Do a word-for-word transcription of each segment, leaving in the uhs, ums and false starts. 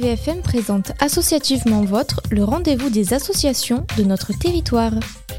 V F M présente Associativement Vôtre, le rendez-vous des associations de notre territoire.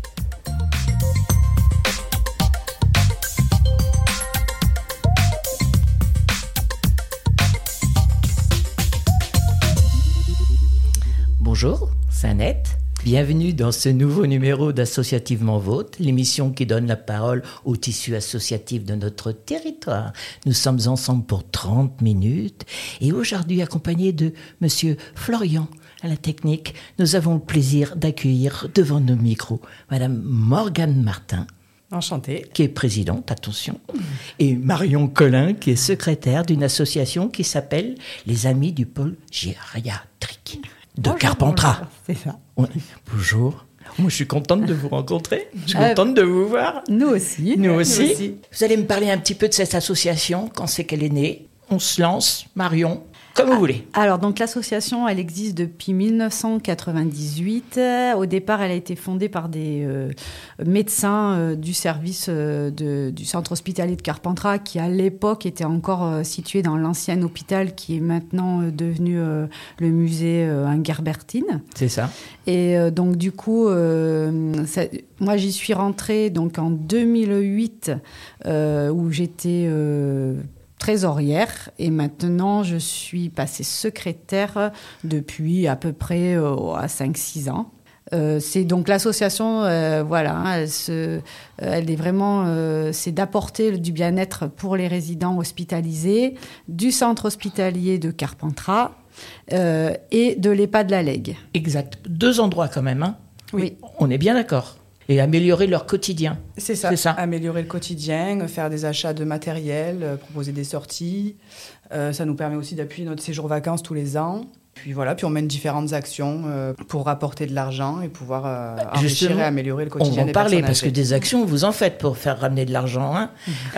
Bonjour, c'est Annette. Bienvenue dans ce nouveau numéro d'Associativement Vôtre, l'émission qui donne la parole au tissu associatif de notre territoire. Nous sommes ensemble pour trente minutes et aujourd'hui accompagnés de Monsieur Florian à la technique, nous avons le plaisir d'accueillir devant nos micros Madame Morgane Martin. Enchantée. Qui est présidente, attention, et Marion Collin qui est secrétaire d'une association qui s'appelle les Amis du pôle gériatrique de bonjour, Carpentras. Bonjour, c'est ça. Ouais. Bonjour. Moi, je suis contente de vous rencontrer. Je suis euh, contente de vous voir. Nous aussi. Nous aussi. Nous aussi. Vous allez me parler un petit peu de cette association, quand c'est qu'elle est née. On se lance, Marion, comme vous ah, voulez. Alors, donc, l'association, elle existe depuis dix-neuf cent quatre-vingt-dix-huit. Au départ, elle a été fondée par des euh, médecins euh, du service euh, de, du centre hospitalier de Carpentras, qui, à l'époque, était encore euh, situé dans l'ancien hôpital, qui est maintenant euh, devenu euh, le musée euh, Ingerbertine. C'est ça. Et euh, donc, du coup, euh, ça, moi, j'y suis rentrée donc, en deux mille huit, euh, où j'étais... Euh, trésorière et maintenant je suis passée secrétaire depuis à peu près euh, à cinq six ans. Euh, c'est donc l'association, euh, voilà, elle, se, elle est vraiment, euh, c'est d'apporter du bien-être pour les résidents hospitalisés du centre hospitalier de Carpentras euh, et de l'EHPAD La Lègue. Exact. Deux endroits quand même, hein ? Oui. On est bien d'accord. Et améliorer leur quotidien. C'est ça. C'est ça, améliorer le quotidien, faire des achats de matériel, euh, proposer des sorties. Euh, ça nous permet aussi d'appuyer notre séjour vacances tous les ans. Puis voilà, puis on mène différentes actions euh, pour rapporter de l'argent et pouvoir euh, enrichir et améliorer le quotidien des personnes âgées. On va en parler parce que des actions, vous en faites pour faire ramener de l'argent. Hein.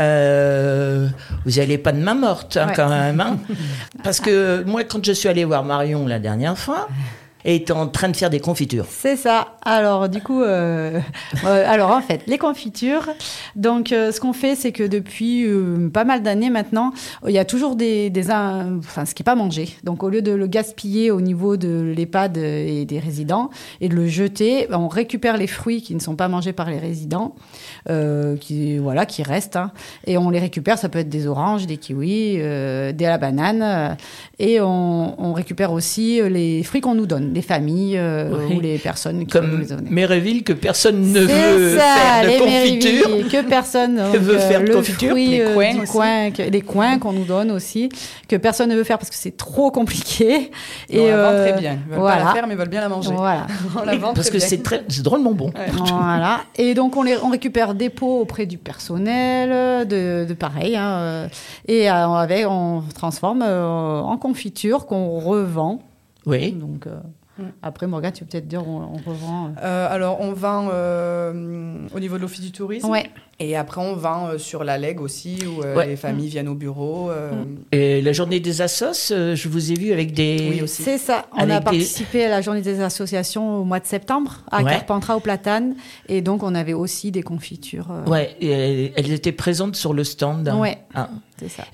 euh, vous n'allez pas de main morte hein, ouais. quand même. Hein. Parce que moi, quand je suis allée voir Marion la dernière fois, et est en train de faire des confitures. C'est ça. Alors, du coup, euh, euh, alors en fait, les confitures, donc euh, ce qu'on fait, c'est que depuis euh, pas mal d'années maintenant, il y a toujours des, des euh, enfin, ce qui n'est pas mangé. Donc, au lieu de le gaspiller au niveau de l'EHPAD et des résidents et de le jeter, on récupère les fruits qui ne sont pas mangés par les résidents, euh, qui, voilà, qui restent, hein, et on les récupère. Ça peut être des oranges, des kiwis, euh, des à la banane, euh, et on, on récupère aussi les fruits qu'on nous donne. Les familles euh, oui. ou les personnes qui comme nous donner. Méréville que personne ne c'est veut ça, faire de les confiture que personne donc, veut faire de le confiture fruit, les coins du aussi. coin, que, les coins qu'on nous donne aussi que personne ne veut faire parce que c'est trop compliqué et on la vend euh, très bien ils veulent voilà. pas la faire mais ils veulent bien la manger voilà. on la vend parce très que bien. c'est, très, c'est drôlement bon ouais. Voilà. Et donc on, les, on récupère des pots auprès du personnel de, de pareil hein, et euh, avec, on transforme euh, en confiture qu'on revend oui donc euh, après, Morgane, tu peux peut-être dire on, on revend. Euh, alors, on vend euh, au niveau de l'Office du tourisme. Ouais. Et après, on vend euh, sur la Lègue aussi, où euh, ouais. les familles mmh. viennent au bureau. Euh... Et la journée des assos, euh, je vous ai vu avec des... Oui, aussi. C'est ça. On a participé des... à la journée des associations au mois de septembre, à ouais. Carpentras, au Platane. Et donc, on avait aussi des confitures. Euh... Ouais, et elles étaient présentes sur le stand. Hein. Ouais. Ah. C'est ça.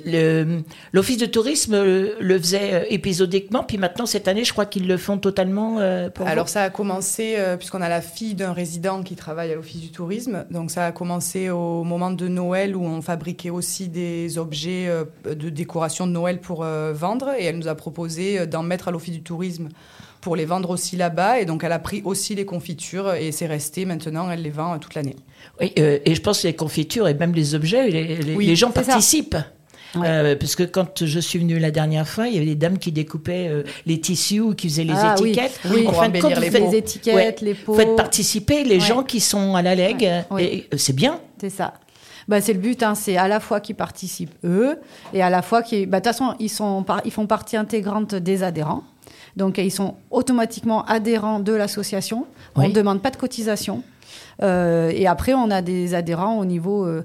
Le, l'Office de tourisme le faisait épisodiquement, puis maintenant, cette année, je crois qu'ils le font totalement euh, pour Alors, vous. ça a commencé, euh, puisqu'on a la fille d'un résident qui travaille à l'Office du tourisme, donc ça a commencé au moment de Noël, où on fabriquait aussi des objets euh, de décoration de Noël pour euh, vendre, et elle nous a proposé d'en mettre à l'Office du tourisme pour les vendre aussi là-bas, et donc elle a pris aussi les confitures, et c'est resté, maintenant, elle les vend euh, toute l'année. Oui, euh, et je pense que les confitures et même les objets, les, les, oui, les gens participent. Ouais. Euh, parce que quand je suis venue la dernière fois, il y avait des dames qui découpaient euh, les tissus ou qui faisaient les ah, étiquettes. Oui, oui, en fin de compte, les, faites, les étiquettes, ouais, les pots. Faites participer les ouais. gens qui sont à la Lègue. Ouais. Oui. Et, euh, c'est bien. C'est ça. Bah, c'est le but, hein, c'est à la fois qu'ils participent eux, et à la fois qu'ils... Bah, de toute façon, ils, sont par... ils font partie intégrante des adhérents. Donc, ils sont automatiquement adhérents de l'association. Oui. On ne demande pas de cotisation. Euh, et après, on a des adhérents au niveau, euh,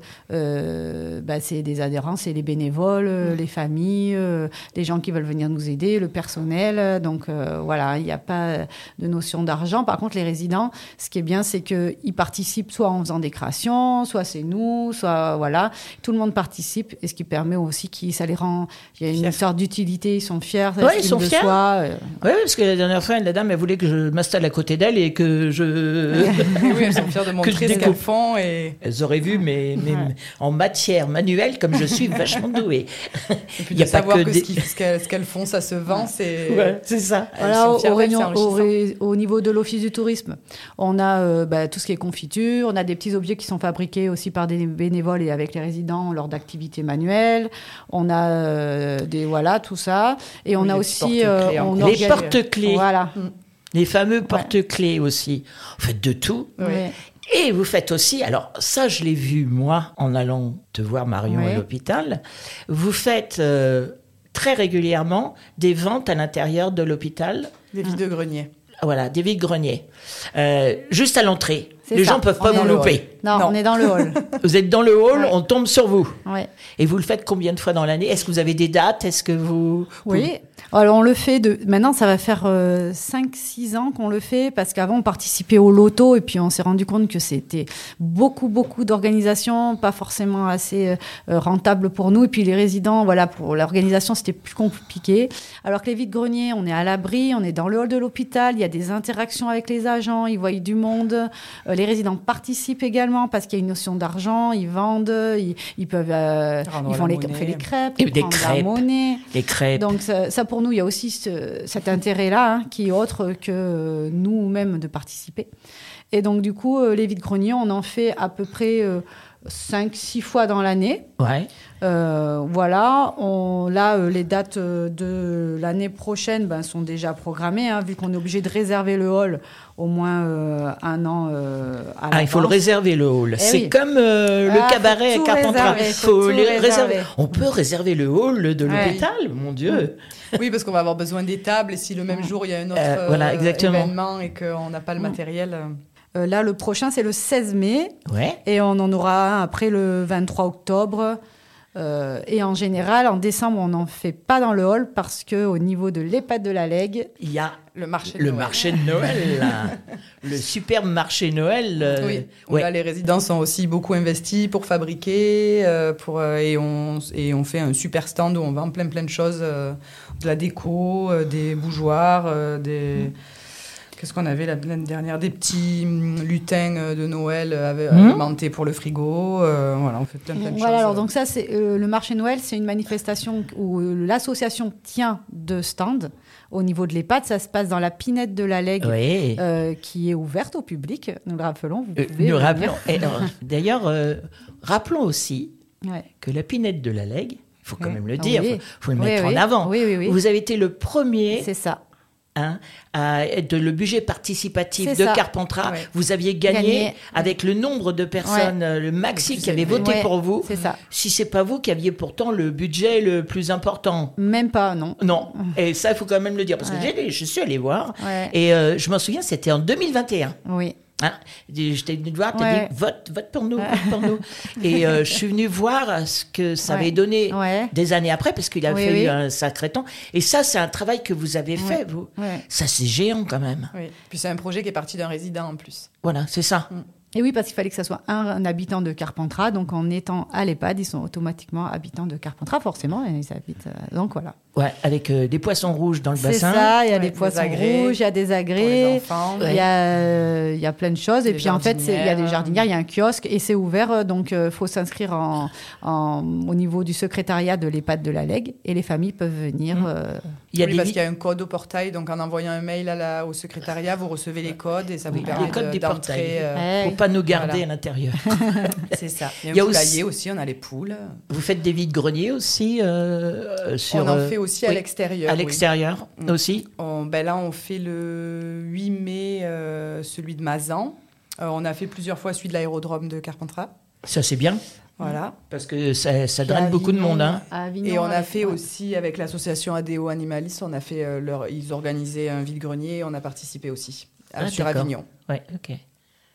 euh, bah, c'est des adhérents, c'est les bénévoles, euh, les familles, euh, les gens qui veulent venir nous aider, le personnel. Donc euh, voilà, il n'y a pas de notion d'argent. Par contre, les résidents, ce qui est bien, c'est qu'ils participent soit en faisant des créations, soit c'est nous, soit voilà, tout le monde participe, et ce qui permet aussi que ça les rend, il y a une Fiers. sorte d'utilité, ils sont fiers. Ouais, ils sont fiers. Soi, euh. Oui, parce que la dernière fois, la dame, elle voulait que je m'installe à côté d'elle et que je... Oui, oui, elles sont fières de montrer je ce découvre. qu'elles font. Et... Elles auraient vu, mais, mais Ouais. en matière manuelle, comme je suis vachement douée. Et puis Il y de a pas savoir que que, des- ce qu'ils- ce qu'elles ce qu'elles font, ça se vend, c'est... Ouais, c'est ça. Elles Voilà, sont au, fières au d'elles, réunion- c'est au, enrichissant. ré- au niveau de l'Office du tourisme, on a euh, bah, tout ce qui est confiture, on a des petits objets qui sont fabriqués aussi par des bénévoles et avec les résidents lors d'activités manuelles. On a euh, des voilà tout ça, et on Oui, a les aussi porte-clés euh, en on Les organise- porte-clés, Voilà. les fameux porte-clés aussi. Vous faites de tout. Oui. Ouais. Et vous faites aussi, alors ça je l'ai vu moi en allant te voir Marion Ouais. à l'hôpital, vous faites euh, très régulièrement des ventes à l'intérieur de l'hôpital, Des vide-greniers. voilà, des vides-greniers, euh, juste à l'entrée. C'est Les ça. gens ne peuvent On pas est vous dans le louper. Non, Non. on est dans le hall. Vous êtes dans le hall, Ouais. on tombe sur vous. Ouais. Et vous le faites combien de fois dans l'année? Est-ce que vous avez des dates? Est-ce que vous... Oui, alors on le fait de... Maintenant, ça va faire euh, cinq six ans qu'on le fait, parce qu'avant, on participait au loto, et puis on s'est rendu compte que c'était beaucoup, beaucoup d'organisations, pas forcément assez euh, rentable pour nous. Et puis les résidents, voilà, pour l'organisation, c'était plus compliqué. Alors que les vides-greniers, on est à l'abri, on est dans le hall de l'hôpital, il y a des interactions avec les agents, ils voient du monde. Euh, les résidents participent également, parce qu'il y a une notion d'argent, ils vendent, ils, ils peuvent... euh, Rendre ils font la les, monnaie. on fait les crêpes, Et ils des prennent la crêpes. monnaie. Les crêpes. Donc ça, ça, pour nous, il y a aussi ce- cet intérêt-là, hein, qui est autre que nous-mêmes de participer. Et donc du coup, euh, les vides-greniers, on en fait à peu près euh, cinq six fois dans l'année. Ouais. Euh, voilà, on, là, euh, les dates euh, de l'année prochaine ben, sont déjà programmées, hein, vu qu'on est obligé de réserver le hall au moins euh, un an euh, à Ah, il faut le l'avance. réserver, le hall. Eh C'est oui. comme euh, Ah, le faut cabaret à tout Carpentras. réserver, faut tout les réserver. On peut réserver le hall de Ouais. l'hôpital, mon Dieu. Oui, parce qu'on va avoir besoin des tables, et si le même jour, il y a un autre Euh, voilà, euh, exactement. événement et qu'on n'a pas le matériel... euh, Euh, là, le prochain, c'est le seize mai. Ouais. Et on en aura un après le vingt-trois octobre. Euh, et en général, en décembre, on n'en fait pas dans le hall, parce qu'au niveau de l'EHPAD de la Lègue, Il y a Le marché de le Noël. marché de Noël, là. Le superbe marché Noël. euh, Oui, où ouais. là les résidents sont aussi beaucoup investis pour fabriquer, euh, pour, euh, et, on, et on fait un super stand où on vend plein plein de choses, euh, de la déco, euh, des bougeoirs, euh, des... Qu'est-ce qu'on avait la- l'année dernière? Des petits hum, lutins euh, de Noël euh, ave- Mhm. alimentés pour le frigo. euh, voilà, on fait plein plein de voilà. choses. Alors donc ça, c'est euh, le marché Noël, c'est une manifestation où euh, l'association tient deux stands au niveau de l'EHPAD. Ça se passe dans la Pinette de la Lègue, Oui. euh, qui est ouverte au public. Nous le rappelons. Vous Euh, pouvez nous venir. rappelons. et, euh, D'ailleurs, euh, rappelons aussi Ouais. que la pinette de la Lègue, il faut quand Oui. même le Ah dire, il oui. faut, faut le Oui, mettre oui. en avant. Oui, oui, oui. Vous avez été le premier, C'est ça. hein, à être de le budget participatif C'est de ça. Carpentras. Ouais. Vous aviez gagné, Gagné. avec le nombre de personnes, euh, le maxi Le plus qui avait élevé. voté Ouais, pour vous. C'est ça. Si c'est pas vous qui aviez pourtant le budget le plus important. Même pas, non. Non, et ça, il faut quand même le dire, parce que Ouais. j'ai- je suis allée voir, Ouais. et euh, je m'en souviens, c'était en deux mille vingt et un. Oui. Hein, je t'ai venu te voir, tu Ouais. as dit vote, vote pour nous, vote pour nous. Et euh, je suis venue voir ce que ça Ouais. avait donné Ouais. des années après, parce qu'il a Oui, fallu oui. un sacré temps. Et ça, c'est un travail que vous avez fait, vous. Ouais. Ça, c'est géant quand même. Oui. Puis c'est un projet qui est parti d'un résident en plus. Voilà, c'est ça. Et oui, parce qu'il fallait que ça soit un, un habitant de Carpentras. Donc, en étant à l'EHPAD, ils sont automatiquement habitants de Carpentras, forcément. Et ils habitent. euh, donc, voilà. Ouais, avec euh, des poissons rouges dans le C'est bassin. ça. Il y a Ouais, des des poissons agrès rouges, il y a des Pour les agrès. enfants. Il y, a, euh, il y a plein de choses. Et Des puis, en fait, c'est- il y a des jardinières. jardinières, il y a un kiosque et c'est ouvert. euh, Donc, il faut s'inscrire en, en- au niveau du secrétariat de l'EHPAD de la Lègue. Et les familles peuvent venir. euh, Il y a Oui, des parce vi- qu'il y a un code au portail, donc en envoyant un mail à la, au secrétariat, vous recevez les codes et ça vous Oui, permet les codes de- des portails. d'entrer. euh, pour pas nous garder Voilà. à l'intérieur. C'est ça. Il y a un Il y a poulailler aussi- aussi, on a les poules. Vous faites des vides-greniers aussi euh, sur, on en euh, fait aussi à oui, l'extérieur. à oui. l'extérieur Mm. aussi. On- ben là, on fait le huit mai euh, celui de Mazan. Euh, on a fait plusieurs fois celui de l'aérodrome de Carpentras. Ça, c'est bien, Voilà. parce que ça, ça puis à draine beaucoup de Avignon- monde. Hein. à Avignon, Et on a avec- fait ouais. aussi avec l'association A D O Animaliste, on a fait euh, leur, ils organisaient un vide-grenier, on a participé aussi à- Ah, sur d'accord. Avignon. Ouais, ok.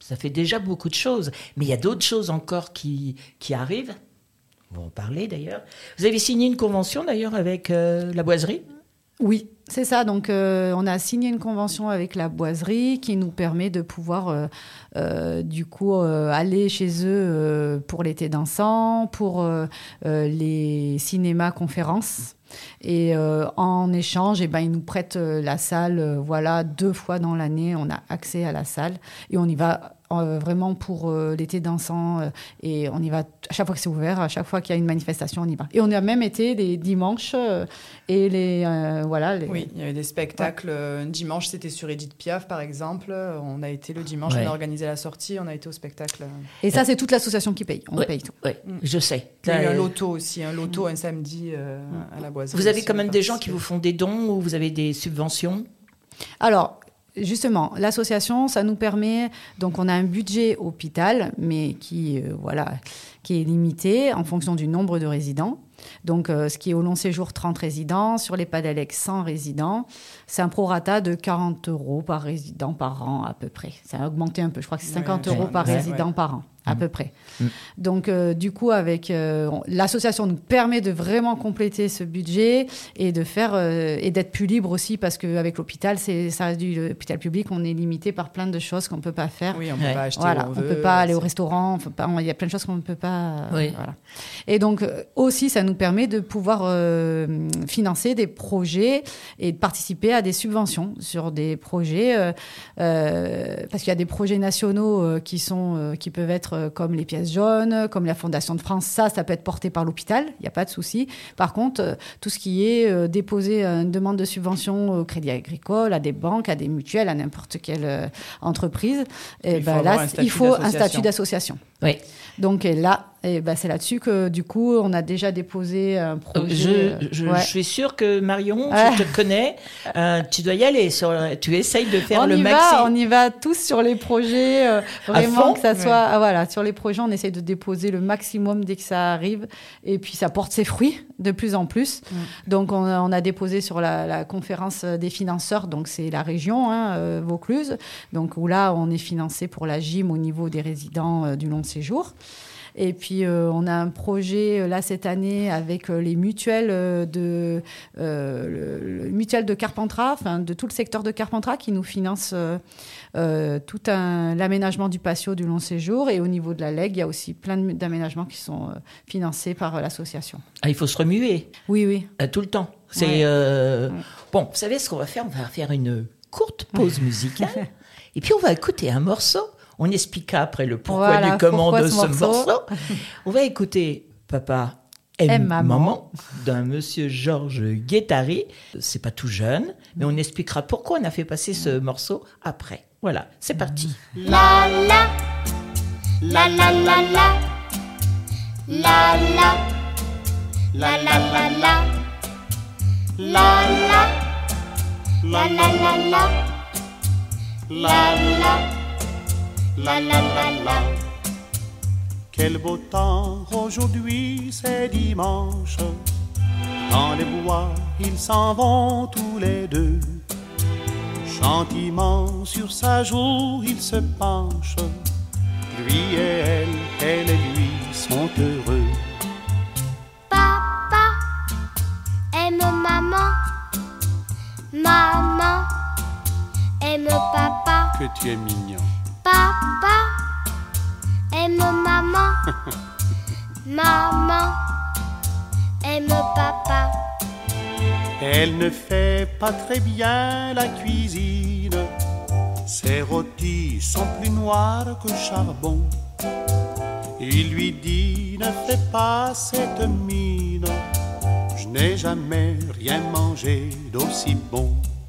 Ça fait déjà beaucoup de choses. Mais il y a d'autres choses encore qui, qui arrivent. On va en parler d'ailleurs. Vous avez signé une convention d'ailleurs avec euh, la boiserie ? Oui, c'est ça. Donc, euh, on a signé une convention avec la boiserie qui nous permet de pouvoir, euh, euh, du coup, euh, aller chez eux euh, pour l'été dansant, pour euh, euh, les cinémas-conférences. Et euh, en échange, eh ben, ils nous prêtent euh, la salle. Euh, voilà, deux fois dans l'année, on a accès à la salle et on y va euh, vraiment pour euh, l'été dansant. Euh, et on y va à chaque fois que c'est ouvert, à chaque fois qu'il y a une manifestation, on y va. Et on y a même été des dimanches euh, et les euh, voilà. Les... Oui, il y avait des spectacles. Ouais. Un dimanche, c'était sur Edith Piaf, par exemple. On a été le dimanche, ouais. on a organisé la sortie, on a été au spectacle. Et ça, c'est toute l'association qui paye. On ouais. paye tout. Oui, mm. je sais. Il y a eu un loto aussi, un loto un samedi euh, mm. à la boiserie. Vous avez quand même des gens qui vous font des dons ou vous avez des subventions ? Alors, justement, l'association, ça nous permet... Donc, on a un budget hôpital, mais qui, euh, voilà, qui est limité en fonction du nombre de résidents. Donc, euh, ce qui est au long séjour, trente résidents. Sur les Padalecs, cent résidents. C'est un prorata de quarante euros par résident par an, à peu près. Ça a augmenté un peu. Je crois que c'est cinquante ouais, euros ouais, par ouais, résident ouais. par an, à mmh. peu près. Mmh. Donc, euh, du coup, avec euh, on, l'association nous permet de vraiment compléter ce budget et de faire euh, et d'être plus libre aussi, parce qu'avec l'hôpital, c'est, ça reste du l'hôpital public, on est limité par plein de choses qu'on ne peut pas faire. Oui, on ne peut ouais. pas acheter voilà, où on veut. On ne peut c'est... pas aller au restaurant. Il y a plein de choses qu'on ne peut pas... Oui. Voilà. Et donc, euh, aussi, ça nous permet de pouvoir euh, financer des projets et de participer à des subventions sur des projets, euh, euh, parce qu'il y a des projets nationaux euh, qui, sont, euh, qui peuvent être euh, comme les pièces jaunes, comme la Fondation de France. Ça, ça peut être porté par l'hôpital, il n'y a pas de souci. Par contre, euh, tout ce qui est euh, déposer une demande de subvention au Crédit Agricole, à des banques, à des mutuelles, à n'importe quelle euh, entreprise, et ben, là, il faut un statut d'association. Oui. Donc là, et ben, c'est là-dessus que du coup, on a déjà déposé un Je, projet. je, ouais. je suis sûre que Marion, ouais. je te connais, euh, tu dois y aller. Sur, tu essayes de faire on le y maxi. Va, on y va tous sur les projets, euh, vraiment que ça soit. Ouais. Ah, voilà, sur les projets, on essaye de déposer le maximum dès que ça arrive, et puis ça porte ses fruits de plus en plus. Mm. Donc on a, on a déposé sur la, la conférence des financeurs, donc c'est la région hein, euh, Vaucluse, donc où là on est financé pour la gym au niveau des résidents euh, du long séjour. Et puis, euh, on a un projet, euh, là, cette année, avec euh, les mutuelles euh, de, euh, le, le mutuelle de Carpentras, enfin, de tout le secteur de Carpentras, qui nous finance euh, euh, tout un, l'aménagement du patio du long séjour. Et au niveau de la L E G, il y a aussi plein de, d'aménagements qui sont euh, financés par euh, l'association. Ah, il faut se remuer. Oui, oui. Euh, tout le temps. C'est, ouais. euh... ouais. Bon, vous savez ce qu'on va faire ? On va faire une courte pause musicale. Et puis, on va écouter un morceau. On expliquera après le pourquoi voilà, du comment pourquoi de ce morceau. morceau. On va écouter Papa aime, aime maman. maman d'un monsieur Georges Guettari. C'est pas tout jeune, mais on expliquera pourquoi on a fait passer ce morceau après. Voilà, c'est parti. La la la la la la la la la la la la la la la la la la la la La la la la. Quel beau temps aujourd'hui, c'est dimanche. Dans les bois, ils s'en vont tous les deux. Gentiment sur sa joue, ils se penchent. Lui et elle, elle et lui sont heureux. Papa aime maman. Maman aime papa. Que tu es mignon. Papa aime maman. Maman aime papa. Elle ne fait pas très bien la cuisine. Ses rôtis sont plus noirs que charbon. Il lui dit, ne fais pas cette mine. Je n'ai jamais rien mangé d'aussi bon.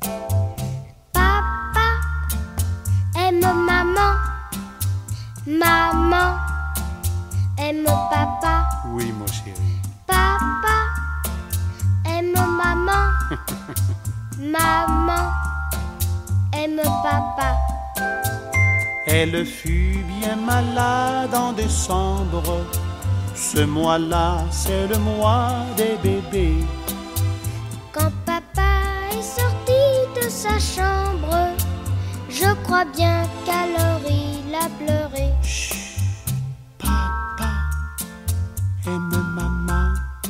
Aime maman, maman aime papa. Oui, mon chéri. Papa aime maman, maman aime papa. Elle fut bien malade en décembre. Ce mois-là, c'est le mois des bébés. Quand papa est sorti de sa chambre, je crois bien qu'alors il a pleuré. Chut, papa aime maman,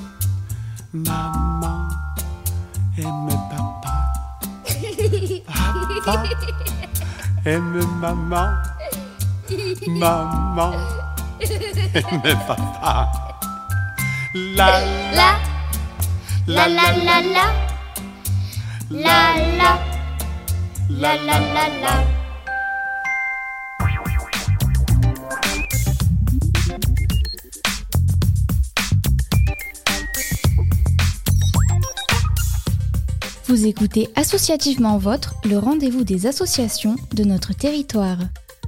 maman aime papa. Papa aime maman, maman aime papa. La La, la la la la, la la, la la la la. Vous écoutez Associativement Vôtre, le rendez-vous des associations de notre territoire.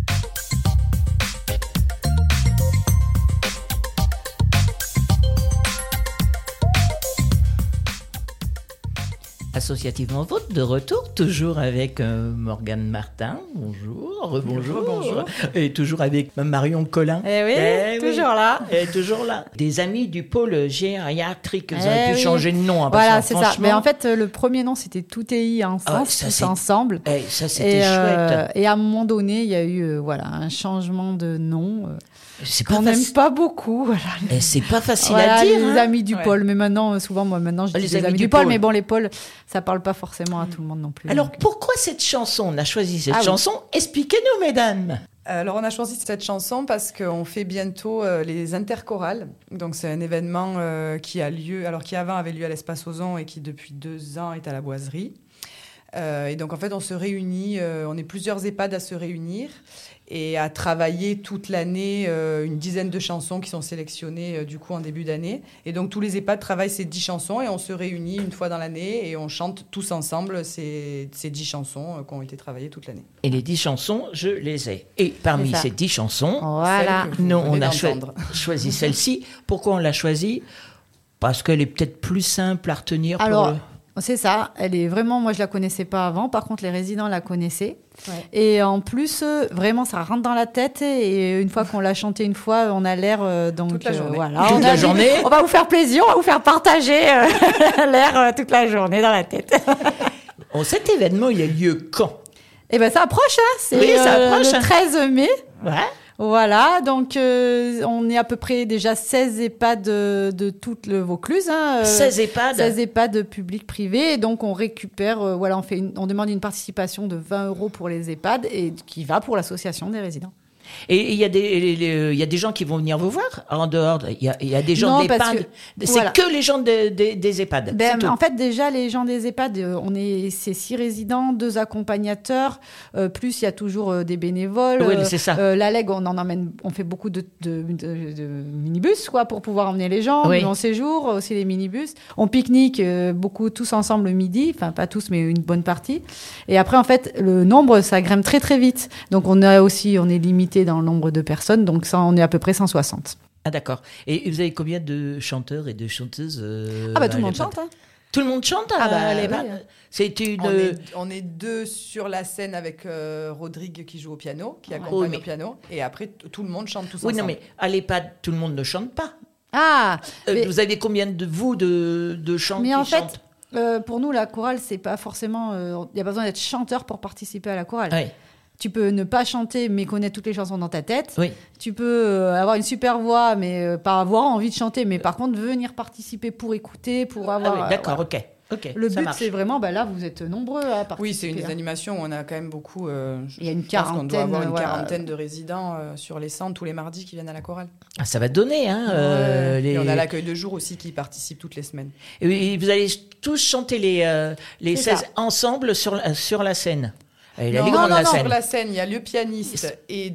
Associativement Vôtre, de retour, toujours avec euh, Morgane Martin, bonjour, rebonjour, Bonjour. Et toujours avec Marion Collin. Eh oui, Eh oui. toujours là. Et toujours là. Des amis du pôle gériatrique, vous Eh auriez pu oui. changer de nom. Hein, parce Voilà, que c'est ça. franchement, Mais en fait, euh, le premier nom, c'était Tout E I ensemble, Ah ouais, ça, tous c'est- ensemble. eh, ça c'était Et, euh, chouette. et à un moment donné, il y a eu euh, voilà, un changement de nom euh, C'est pas, qu'on n'aime faci- pas beaucoup. Voilà. eh, c'est pas facile Voilà, à dire. les hein. amis du Ouais. pôle. Mais maintenant, euh, souvent, moi, maintenant, je dis Les les, amis amis du du pôle. pôle. Mais bon, les pôles, ça parle pas forcément à tout le monde non plus. Alors Donc, pourquoi cette chanson? On a choisi cette Ah oui. chanson. Expliquez-nous, mesdames. Alors, on a choisi cette chanson parce qu'on fait bientôt euh, les interchorales. Donc, c'est un événement euh, qui a lieu, alors qui avant avait lieu à l'Espace Ozon et qui depuis deux ans est à la Boiserie. Euh, et donc, en fait, on se réunit, euh, on est plusieurs EHPAD à se réunir et à travailler toute l'année euh, une dizaine de chansons qui sont sélectionnées euh, du coup en début d'année. Et donc, tous les EHPAD travaillent ces dix chansons et on se réunit une fois dans l'année et on chante tous ensemble ces, ces dix chansons euh, qui ont été travaillées toute l'année. Et les dix chansons, je les ai. Et parmi C'est ça. ces dix chansons, voilà. Celle que vous nous, venez on a choi- d'entendre. choisi celle-ci. Pourquoi on l'a choisie? Parce qu'elle est peut-être plus simple à retenir. Alors, pour le... c'est ça. Elle est vraiment, moi, je la connaissais pas avant. Par contre, les résidents la connaissaient. Ouais. Et en plus, euh, vraiment, ça rentre dans la tête. Et une fois qu'on l'a chanté une fois, on a l'air euh, donc Toute la euh, journée. voilà. Toute on la a dit, journée. On va vous faire plaisir, on va vous faire partager euh, l'air euh, toute la journée dans la tête. Oh, cet événement, il a lieu quand? Et ben ça approche, hein. C'est Oui, ça euh, approche, hein. le treize mai. Ouais. Voilà, donc euh, on est à peu près déjà seize EHPAD de, de toute le Vaucluse. Hein, euh, seize EHPAD. seize EHPAD publics privés. Et donc on récupère, euh, voilà, on, fait une- on demande une participation de vingt euros pour les EHPAD et qui va pour l'association des résidents. Et il y, a des- les- les- il y a des gens qui vont venir vous voir en dehors. Il y a, il y a des gens Non, de parce l'EHPAD. que- C'est voilà. que les gens de- de- des EHPAD. Ben, c'est tout. en fait, déjà, les gens des EHPAD, euh, on est, c'est six résidents, deux accompagnateurs, euh, plus il y a toujours euh, des bénévoles. Oui, Euh, c'est ça. euh, la Leg, on en emmène, on fait beaucoup de, de, de- de minibus, quoi, pour pouvoir emmener les gens, Oui. en séjour, aussi les minibus. On pique-nique euh, beaucoup, tous ensemble le midi, enfin, pas tous, mais une bonne partie. Et après, en fait, le nombre, ça grimpe très, très vite. Donc, on a aussi, on est limité dans le nombre de personnes, donc ça, on est à peu près cent soixante. Ah d'accord. Et vous avez combien de chanteurs et de chanteuses euh, Ah, bah, tout à le monde l'EHPAD? chante, hein. Tout le monde chante Ah, à bah, l'EHPAD? oui. C'est une... On est, on est deux sur la scène avec euh, Rodrigue qui joue au piano, qui accompagne Oui, mais- au piano. Et après, t- tout le monde chante tous Oui, ensemble. non, mais à l'EHPAD, tout le monde ne chante pas. Ah! Euh, mais- Vous avez combien de vous de, de chants Mais qui en fait, chantent? Euh, pour nous, la chorale, c'est pas forcément. Il n'y a pas besoin d'être chanteur pour participer à la chorale. Oui, Tu peux ne pas chanter, mais connaître toutes les chansons dans ta tête. oui. Tu peux euh, avoir une super voix, mais euh, pas avoir envie de chanter. Mais par contre, venir participer pour écouter, pour Ah avoir. oui, euh, d'accord, voilà. ok. ok, Le ça but, marche. c'est vraiment. Bah là, vous êtes nombreux à participer. Oui, c'est une des hein. animations où on a quand même beaucoup. euh, je- Il y a une je pense qu'on doit quarantaine, avoir une voilà. quarantaine de résidents euh, sur les centres tous les mardis qui viennent à la chorale. Ah, ça va donner, hein. euh, les... Et on a l'accueil de jour aussi qui participe toutes les semaines. Et oui, vous allez tous chanter les, euh, les C'est seize ça. ensemble sur, la- sur la scène. Et la non, ligue non, grande, non, la non, scène. sur la scène, il y a le pianiste et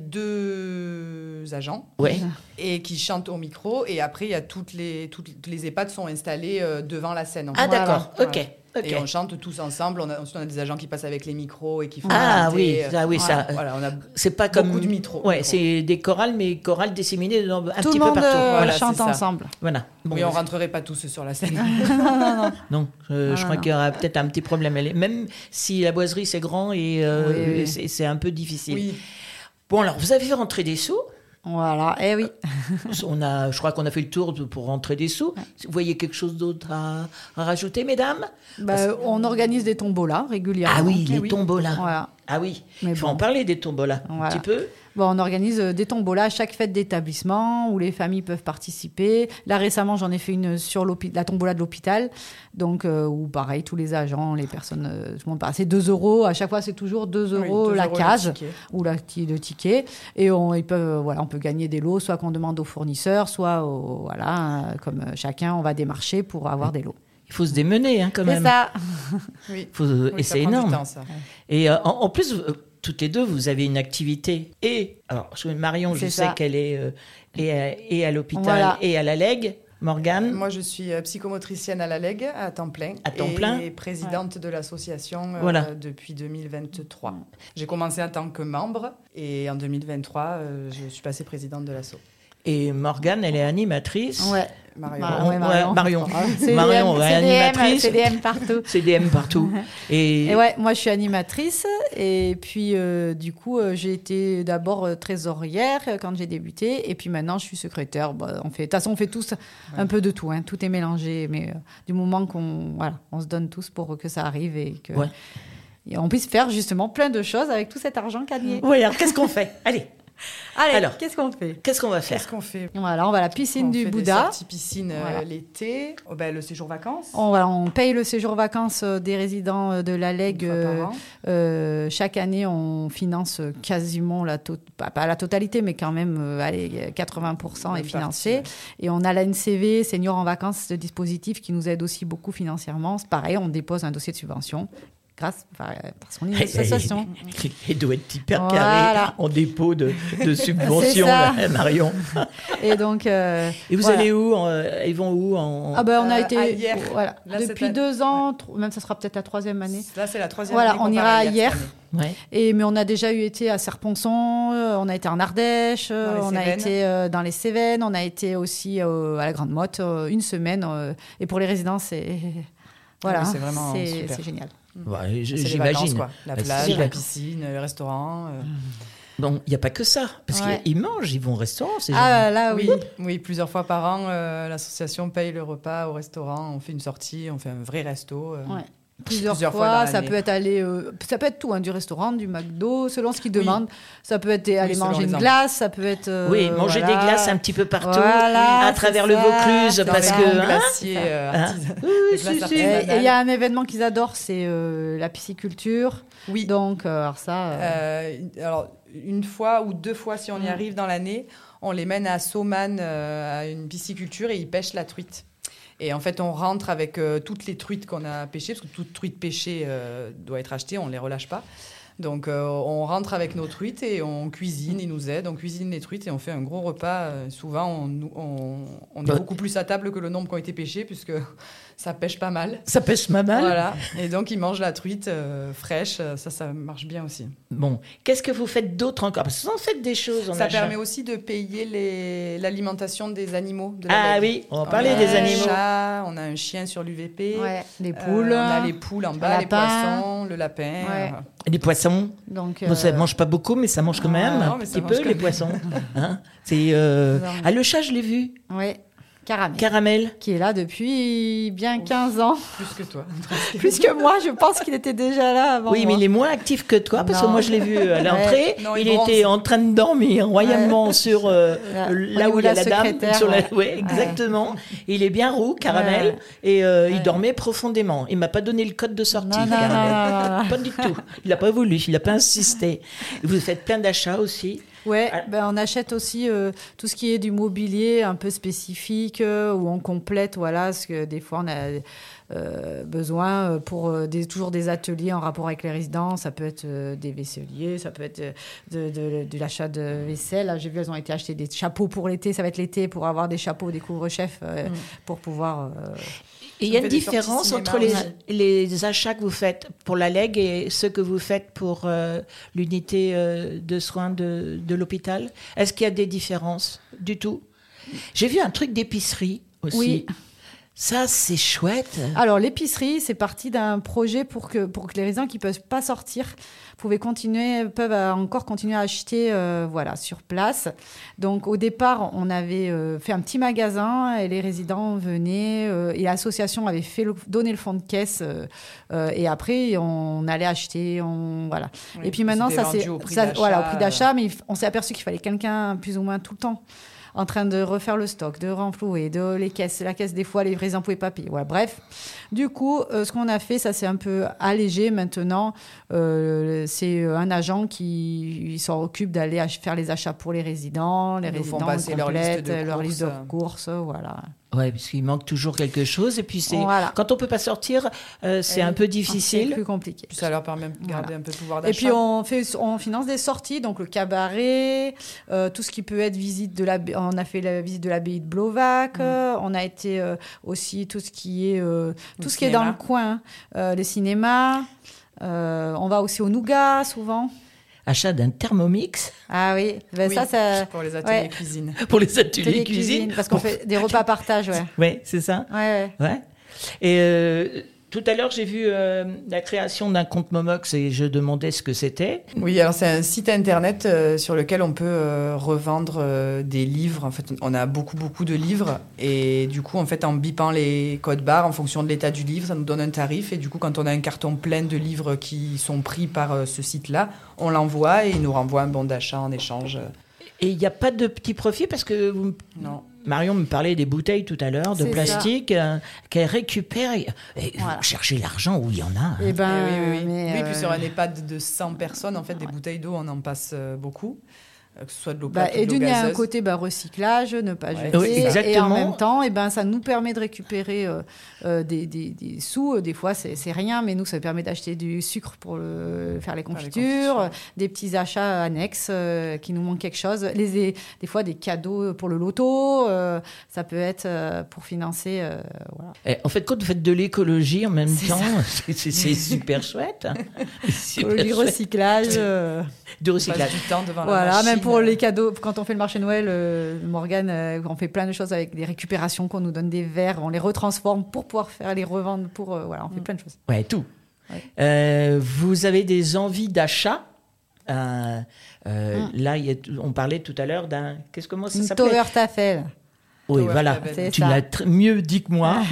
deux agents Ouais. et qui chantent au micro. Et après, il y a toutes les, toutes les EHPAD sont installés euh, devant la scène. en Ah fait. d'accord, Voilà. ok. ok. Et on chante tous ensemble. On a, ensuite, on a des agents qui passent avec les micros et qui font Ah chanter. oui, Euh, ah oui, ça. Voilà, on a C'est pas beaucoup comme de micros. Ouais, micros. c'est des chorales, mais chorales disséminées dans, un Tout petit le monde peu partout. euh, Voilà, chante c'est ça. ensemble. Voilà. Bon, Oui, on rentrerait pas tous sur la scène. non, euh, je Ah, crois non. qu'il y aura peut-être un petit problème. Elle est- Même si la boiserie c'est grand et euh, Oui, oui. c'est c'est un peu difficile. Oui. Bon alors, vous avez fait rentrer des sous. Voilà, eh oui. On a, je crois qu'on a fait le tour de- pour rentrer des sous. Vous voyez quelque chose d'autre à, à rajouter, mesdames? Bah, on organise des tombolas régulièrement. Ah oui, Eh les oui. tombolas. Voilà. Ah oui, Mais il faut bon. en parler des tombolas, Voilà. un petit peu. Bon, on organise euh, des tombolas à chaque fête d'établissement où les familles peuvent participer. Là, récemment, j'en ai fait une sur la tombola de l'hôpital. Donc, euh, où pareil, tous les agents, les personnes, euh, tout le monde part. C'est deux euros. À chaque fois, c'est toujours deux Oui, euros deux la euros le case ticket. ou la, le ticket. Et on, ils peuvent, voilà, on peut gagner des lots, soit qu'on demande aux fournisseurs, soit au, voilà, euh, comme euh, chacun, on va démarcher pour avoir des lots. Il faut se démener, hein, quand C'est même. ça. Oui. Faut- Oui, et ça c'est prend du énorme. temps, ça. Et euh, en, en plus, euh, toutes les deux, vous avez une activité. Et, alors, je- Marion, je C'est sais ça. qu'elle est euh, et, à, et à l'hôpital Voilà. et à la Lègue. Morgane, Moi, je suis euh, psychomotricienne à la Lègue, à temps plein. À temps et plein. présidente de l'association euh, Voilà. depuis deux mille vingt-trois. J'ai commencé en tant que membre et en deux mille vingt-trois, euh, je suis passée présidente de l'asso. et Morgane, elle est animatrice. Ouais. Marion. Bah, Bon, ouais, ouais, Marion. Marion. C D M, Marion, ouais, C D M, animatrice. C D M partout. C D M partout. Et, Et ouais, moi je suis animatrice et puis euh, du coup euh, j'ai été d'abord euh, trésorière euh, quand j'ai débuté et puis maintenant je suis secrétaire. Bah, on fait, de toute façon on fait tous un peu de tout, hein, tout est mélangé, mais euh, du moment qu'on voilà, on se donne tous pour que ça arrive et que Ouais. et on puisse faire justement plein de choses avec tout cet argent gagné. Ouais, alors qu'est-ce qu'on fait? Allez, Allez, Alors. qu'est-ce qu'on fait? qu'est-ce qu'on va faire? Qu'est-ce qu'on fait? Voilà, on va à la piscine On du fait Bouddha. des sorties piscine euh, Voilà. l'été, oh, ben, le séjour vacances. On, voilà, on paye le séjour vacances euh, des résidents euh, de la Lègue. Une fois par euh, an. euh, chaque année, on finance quasiment la to- pas, pas la totalité, mais quand même, euh, allez, quatre-vingts pour cent est Bonne financé. partie, Et on a la N C V, Seniors en vacances, ce dispositif qui nous aide aussi beaucoup financièrement. C'est pareil, on dépose un dossier de subvention grâce enfin, euh, parce qu'on est une association. Il doit être hyper Voilà. carré en dépôt de, de subvention, ça. là, Marion. Et donc, euh, Et vous voilà. allez où en- Ils vont où en... Ah ben, on a Euh, été à Hyères. voilà, Là, cette depuis année. deux ans, tro- même ça sera peut-être la troisième année. Là, c'est la troisième Voilà, année qu'on on ira part à cette Hyères. année. Ouais. Et, mais on a déjà eu été à Serponçon, euh, on a été en Ardèche, euh, Dans les on a Cévennes. été euh, dans les Cévennes, on a été aussi euh, à la Grande Motte euh, une semaine. euh, et pour les résidents, c'est voilà, Ah oui, c'est vraiment c'est super. c'est génial. Ouais, je- C'est les vacances, j'imagine. quoi. La Bah, plage, c'est la vrai. piscine, le restaurant. euh. Bon, il n'y a pas que ça. Parce Ouais. qu'ils mangent, ils vont au restaurant, ces gens. Ah là oui. Oui, oui, plusieurs fois par an, euh, l'association paye le repas au restaurant. On fait une sortie, on fait un vrai resto. euh. Ouais. Plusieurs, Plusieurs fois, fois dans ça l'année. peut être aller, euh, ça peut être tout, hein, du restaurant, du McDo, selon ce qu'ils demandent. Ça peut être aller selon manger les une enfants. glace, ça peut être euh, Oui, manger voilà. des glaces un petit peu partout, Voilà, à c'est travers le ça. Vaucluse, Dans parce les que... bons hein, glaciers euh, Hein artisanaux. oui, Les si, glaces si. artisanales. Et il y a un événement qu'ils adorent, c'est euh, la pisciculture. Oui. Donc, euh, alors ça. euh, Euh, alors, une fois ou deux fois, si on y Mm. arrive dans l'année, on les mène à Sauman, euh, à une pisciculture, et ils pêchent la truite. Et en fait, on rentre avec euh, toutes les truites qu'on a pêchées, parce que toute truite pêchée euh, doit être achetée, on ne les relâche pas. Donc, euh, on rentre avec nos truites et on cuisine, ils nous aident, on cuisine les truites et on fait un gros repas. Euh, souvent, on, on, on est Bah. beaucoup plus à table que le nombre qui ont été pêchés, puisque ça pêche pas mal. Ça pêche ma mal. Voilà. Et donc, ils mangent la truite euh, fraîche, ça, ça marche bien aussi. Bon, qu'est-ce que vous faites d'autre encore? Parce que vous en faites des choses en Ça achat. permet aussi de payer les- l'alimentation des animaux. De la Ah Lègue. oui, on va On parler a des un animaux. chat, on a un chien sur l'U V P. ouais, les euh, poules. on a les poules en bas, les lapin. poissons, le lapin. Ouais. euh, Les poissons, Donc, bon, ça euh, mange pas beaucoup, mais ça mange quand même Ah, non, un mais ça petit mange peu, quand les même. poissons. Hein c'est euh... Non. Ah, le chat, je l'ai vu. ouais, Caramel. Caramel. Qui est là depuis bien quinze ans. plus que toi. Plus que moi, je pense qu'il était déjà là avant. Oui, mais moi. il est moins actif que toi, parce que Non. moi, je l'ai vu à l'entrée. Non, il il bronze. était en train de dormir royalement sur euh, Là, là au où niveau il y a de la la dame. secrétaire, Sur la... ouais. ouais, exactement. Il est bien roux, Caramel, Ouais. et euh, il Ouais. dormait profondément. Il m'a pas donné le code de sortie, Non, non, Caramel. non, non, non, non. Pas du tout. Il n'a pas voulu, il n'a pas insisté. Vous faites plein d'achats aussi. Ouais, Ah. ben on achète aussi euh, tout ce qui est du mobilier un peu spécifique euh, où on complète, voilà, parce que des fois on a euh, besoin euh, pour euh, des, toujours des ateliers en rapport avec les résidents. Ça peut être euh, des vaisseliers, ça peut être euh, de, de, de l'achat de vaisselle. Là, j'ai vu, elles ont été acheter des chapeaux pour l'été. Ça va être l'été pour avoir des chapeaux, des couvre-chefs euh, Mm. pour pouvoir. euh, Et il y a On une fait des sorties différence cinéma entre les, aussi. les achats que vous faites pour la Lègue et ceux que vous faites pour euh, l'unité euh, de soins de, de l'hôpital. Est-ce qu'il y a des différences du tout? J'ai vu un truc d'épicerie aussi. Oui. Ça, c'est chouette. Alors, l'épicerie, c'est parti d'un projet pour que, pour que les résidents qui ne peuvent pas sortir pouvaient continuer, peuvent encore continuer à acheter euh, voilà, sur place. Donc, au départ, on avait euh, fait un petit magasin et les résidents venaient euh, et l'association avait fait le, donné le fonds de caisse euh, euh, et après, on allait acheter. On, voilà. Oui, et puis maintenant, ça c'est au prix ça, d'achat. Voilà, au prix d'achat, mais on s'est aperçu qu'il fallait quelqu'un plus ou moins tout le temps en train de refaire le stock, de renflouer, de les caisses, la caisse des fois les résidents ne pouvaient pas payer. Ouais, bref, du coup, euh, ce qu'on a fait, ça s'est un peu allégé maintenant. Euh, c'est un agent qui s'en occupe d'aller ach- faire les achats pour les résidents, les Ils nous font résidents passer leur liste complètent, de leur courses. liste de courses, voilà. Ouais, parce qu'il manque toujours quelque chose. Et puis, c'est Voilà. quand on peut pas sortir, euh, c'est Et un peu C'est difficile. plus compliqué. Puis ça leur permet de garder Voilà. un peu de pouvoir Et d'achat. puis on fait, on finance des sorties, donc le cabaret, euh, tout ce qui peut être visite de la, on a fait la visite de l'abbaye de Blovac, Mm. euh, on a été euh, aussi tout ce qui est, euh, tout Le ce qui est dans cinéma. le coin, euh, les cinémas. Euh, on va aussi au Nougat souvent. Achat d'un Thermomix Ah oui, ben Oui, ça, ça pour les ateliers ouais. cuisine. pour les ateliers télé- cuisine. parce qu'on Pour- fait des repas partage, ouais. Ouais, c'est ça. Ouais, ouais. Ouais. Et euh, tout à l'heure, j'ai vu euh, la création d'un compte Momox et je demandais ce que c'était. Oui, alors c'est un site internet euh, sur lequel on peut euh, revendre euh, des livres. En fait, on a beaucoup, beaucoup de livres. Et du coup, en fait, en bipant les codes barres, en fonction de l'état du livre, ça nous donne un tarif. Et du coup, quand on a un carton plein de livres qui sont pris par euh, ce site-là, on l'envoie et il nous renvoie un bon d'achat en échange. Et il n'y a pas de petit profit parce que vous me- Non. Marion me parlait des bouteilles tout à l'heure, de C'est plastique, euh, qu'elle récupère. Et, et Voilà. vous cherchez l'argent où il y en a. hein. Et ben, Eh oui, oui, oui. mais, Oui, puis euh, sur un EHPAD de cent personnes, en fait, des bouteilles d'eau, on en passe euh, beaucoup. Euh, Que ce soit de l'eau Bah, plate ou et de l'eau d'une, il y a un gazeuse. côté bah, recyclage, ne pas Ouais. jeter. Oui, Et en exactement. même temps, et ben, ça nous permet de récupérer euh, euh, des, des, des sous. Des fois, c'est, c'est rien, mais nous, ça permet d'acheter du sucre pour le, faire les confitures, confitures. des petits achats annexes euh, qui nous manquent quelque chose. Les, des, des fois, des cadeaux pour le loto. euh, ça peut être euh, pour financer. euh, voilà. Et en fait, quand vous faites de l'écologie en même C'est temps, c'est, c'est- c'est super chouette. hein. Super Du chouette. recyclage. euh, De On passe recyclage. du temps devant la Voilà, machine. même pour les cadeaux, quand on fait le marché Noël, euh, Morgane, euh, on fait plein de choses avec des récupérations, qu'on nous donne des verres, on les retransforme pour pouvoir faire les revendre, pour euh, voilà, on fait Mm. plein de choses. Ouais, tout. Ouais. Euh, vous avez des envies d'achat. Euh, euh, Mm. Là, il y a- on parlait tout à l'heure d'un. Qu'est-ce comment ça Une s'appelait Tower Tafel. Oui, Tower voilà. Tafel. C'est Tu ça. l'as tr- mieux dit que moi.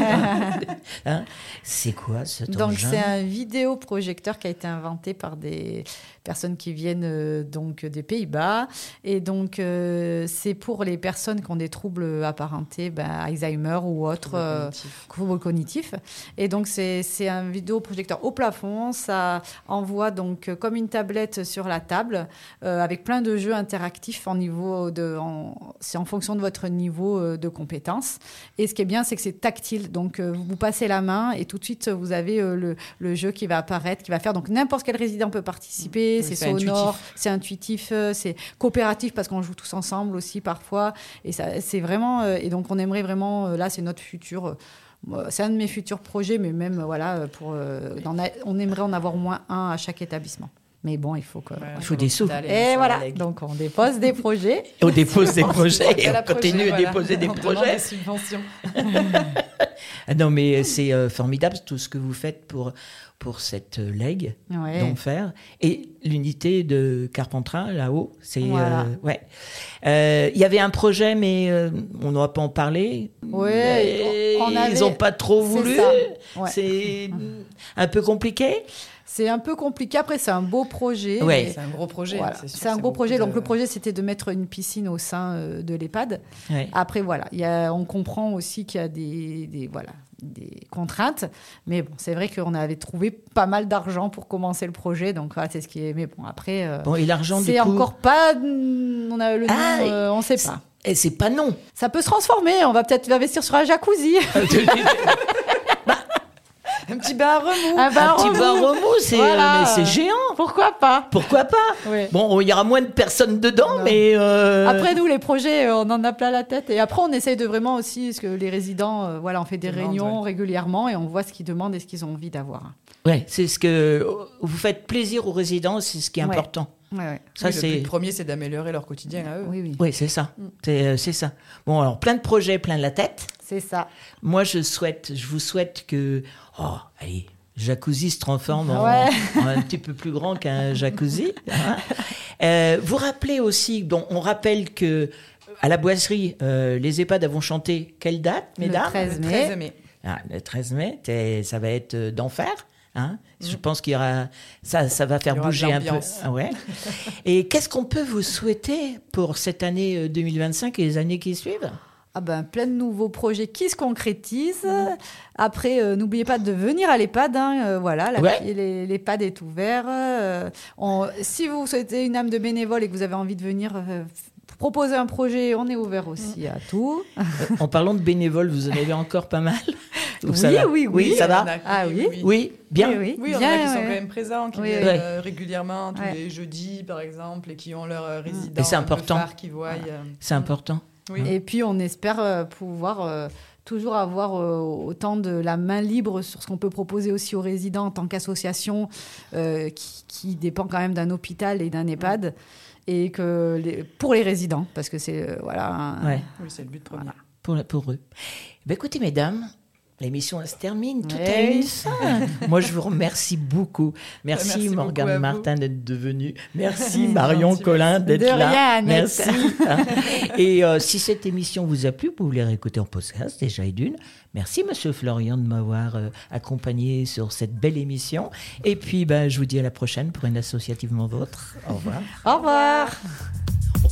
Hein, c'est quoi cet Donc engin c'est un vidéoprojecteur qui a été inventé par des personnes qui viennent euh, donc des Pays-Bas et donc euh, c'est pour les personnes qui ont des troubles apparentés, ben, Alzheimer ou autres. Troubles euh, cognitifs. troubles cognitifs. Et donc, c'est, c'est un vidéoprojecteur au plafond. Ça envoie donc euh, comme une tablette sur la table euh, avec plein de jeux interactifs en niveau de, en- c'est en fonction de votre niveau euh, de compétence. Et ce qui est bien, c'est que c'est tactile. Donc, euh, vous passez la main et tout de suite, vous avez euh, le, le jeu qui va apparaître, qui va faire. Donc, n'importe quel résident peut participer. Oui, c'est c'est sonore, intuitif. c'est intuitif, euh, c'est coopératif parce qu'on joue tous ensemble aussi parfois. Et ça, c'est vraiment. euh, et donc, on aimerait vraiment. euh, là, c'est notre futur. euh, moi, c'est un de mes futurs projets, mais même euh, voilà, pour, euh, d'en a- on aimerait en avoir au moins un à chaque établissement. Mais bon, il faut que. Ouais, Il faut des sous. l'hôpital Et sur voilà, la Lègue. donc on dépose des projets. On dépose des projets, et Appel à on continue projet, à voilà. déposer des On demande projets. des subventions. Ah non, mais c'est euh, formidable tout ce que vous faites pour, pour cette euh, legs Ouais. d'enfer. Et l'unité de Carpentras, là-haut, c'est... Voilà. euh, ouais. Euh, Il y avait un projet, mais euh, on n'aura pas en parler. Ouais, Mais on- on avait- Ils n'ont pas trop c'est voulu. ça, ouais. C'est un peu compliqué. C'est un peu compliqué. Après, c'est un beau projet. Ouais. mais C'est un gros projet. voilà, c'est sûr, c'est un gros beaucoup projet. de- Donc, le projet, c'était de mettre une piscine au sein euh, de l'EHPAD. Ouais. Après, voilà, il y a, on comprend aussi qu'il y a des, des, voilà, des contraintes. Mais bon, c'est vrai qu'on avait trouvé pas mal d'argent pour commencer le projet. Donc, voilà, c'est ce qui est. Mais bon, après, euh, Bon, et l'argent, du c'est coup... encore pas. On a le nom, Ah, euh, on sait pas. Et c'est pas non. Ça peut se transformer. On va peut-être investir sur un jacuzzi. Un petit bain à remous. Un bain Un petit remous. bain remous, c'est Voilà. euh, mais c'est géant. Pourquoi pas? Pourquoi pas? Ouais. Bon, il y aura moins de personnes dedans, Non. mais... euh, Après, nous, les projets, euh, on en a plein la tête. Et après, on essaye de vraiment aussi, parce que les résidents, euh, voilà, on fait des Demandent, réunions régulièrement et on voit ce qu'ils demandent et ce qu'ils ont envie d'avoir. Ouais, c'est ce que... Vous faites plaisir aux résidents, c'est ce qui est Ouais. important. Ouais, ouais. Ça, Oui, le c'est... but premier, c'est d'améliorer leur quotidien à eux. Oui, oui. Oui, c'est ça. Mm. C'est, euh, c'est ça. Bon, alors, plein de projets, plein de la tête. C'est ça. Moi, je souhaite, je vous souhaite que, oh, allez, jacuzzi se transforme en, Ouais. en un petit peu plus grand qu'un jacuzzi. Hein. Euh, vous rappelez aussi, bon, on rappelle que à la Boiserie, euh, les EHPAD avons chanté quelle date, mesdames? Le treize Le mai. treize mai. Ah, le treize mai, t'es- ça va être euh, d'enfer. Hein. Mm. Je pense qu'il y aura ça, ça va faire Il y aura de bouger un peu. l'ambiance. Ah ouais. Et qu'est-ce qu'on peut vous souhaiter pour cette année euh, deux mille vingt-cinq et les années qui suivent? Ah ben, plein de nouveaux projets qui se concrétisent. Après, euh, n'oubliez pas de venir à l'EHPAD. Hein, euh, voilà, la- Ouais. les- l'EHPAD est ouvert. Euh, on- si vous souhaitez une âme de bénévole et que vous avez envie de venir euh, proposer un projet, on est ouvert aussi à tout. Euh, en parlant de bénévoles, vous en avez encore pas mal? Ou Oui, ça va oui, oui. ça Il y en va? a qui- Ah oui. Oui, bien. Oui, oui. Oui, on en Bien, a qui sont ouais. quand même présents, qui Oui, viennent oui. euh, régulièrement tous Ouais. les jeudis, par exemple, et qui ont leur euh, résident. Et c'est un peu important. phare qui voient. euh, C'est important. Oui. Et puis, on espère euh, pouvoir euh, toujours avoir euh, autant de la main libre sur ce qu'on peut proposer aussi aux résidents en tant qu'association euh, qui, qui dépend quand même d'un hôpital et d'un EHPAD. Et que les- pour les résidents, parce que c'est euh, voilà, un- Ouais. Oui, c'est le but premier. Voilà. Pour, pour eux. Ben écoutez, mesdames, l'émission elle se termine. Tout a Ouais. une fin. Moi, je vous remercie beaucoup. Merci, Merci beaucoup Morgane à vous. Martin d'être devenue. Merci Marion Gentil, Collin d'être De là. rien, Annette. Merci. Et euh, si cette émission vous a plu, vous pouvez la réécouter en podcast, déjà et d'une. Merci, Monsieur Florian, de m'avoir euh, accompagné sur cette belle émission. Et puis, ben, je vous dis à la prochaine pour une associativement vôtre. Au revoir. Au revoir. On